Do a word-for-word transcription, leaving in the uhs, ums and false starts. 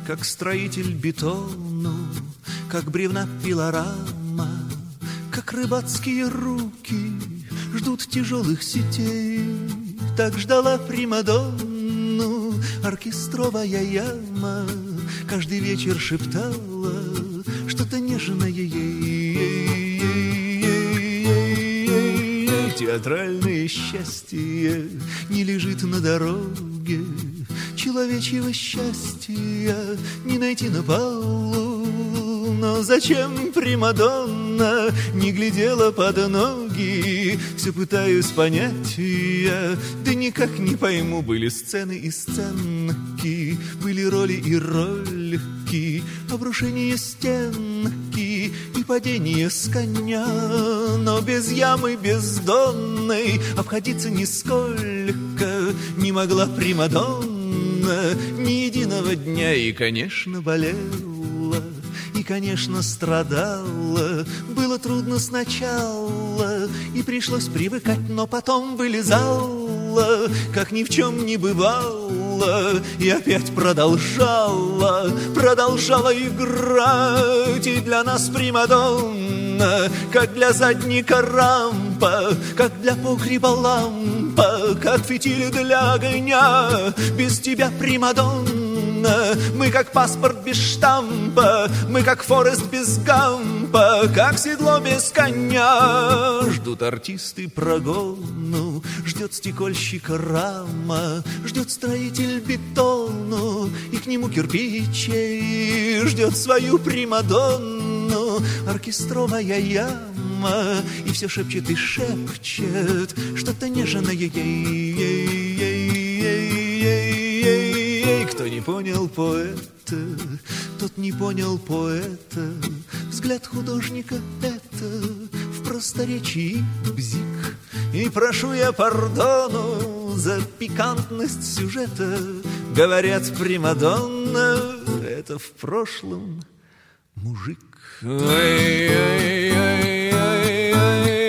как строитель бетону, как бревна пилорама, как рыбацкие руки ждут тяжелых сетей. Так ждала примадонну оркестровая яма, каждый вечер шептала что-то нежное ей. Театральное счастье не лежит на дороге, человечьего счастья не найти на полу. Но зачем примадонна не глядела под ноги? Все пытаюсь понять я, да никак не пойму. Были сцены и сценки, были роли и ролики, обрушение стенки и падение с коня. Но без ямы бездонной обходиться нисколько не могла примадонна ни единого дня. И, конечно, болела, и, конечно, страдала. Было трудно сначала, и пришлось привыкать, но потом вылезала, как ни в чем не бывало, и опять продолжала, продолжала играть. И для нас примадонна, как для задника рампа, как для погреба лампа, как фитиль для огня. Без тебя, примадонна, мы как паспорт без штампа, мы как Форест без гампа, как седло без коня. Ждут артисты прогону, ждет стекольщик рама, ждет строитель бетону и к нему кирпичей. Ждет свою примадонну оркестровая яма, и все шепчет и шепчет что-то нежное ей. Кто не понял поэта, тот не понял поэта. Взгляд художника — это в просторечии бзик. И прошу я пардону за пикантность сюжета. Говорят, примадонна — это в прошлом мужик. Ой-ой-ой-ой-ой.